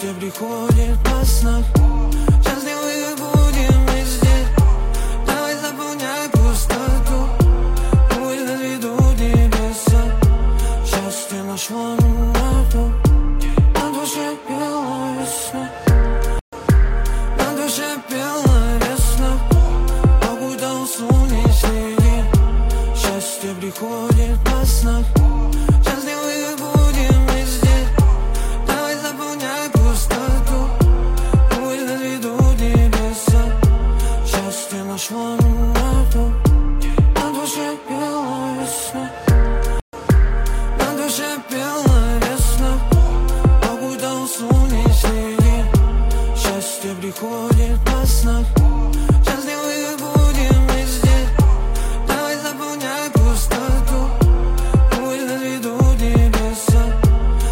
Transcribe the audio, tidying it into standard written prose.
Счастье приходит во снах. Счастливы будем везде. Давай заполняй пустоту. Пусть разведут небеса. Счастье нашло меня тут. На душе белая весна. На душе белая весна. Покуда усну не следи. Счастье приходит во снах. Счастливы будем везде. Давай заполняй пустоту. Пусть разведут небеса. Счастье нашло меня тут. На душе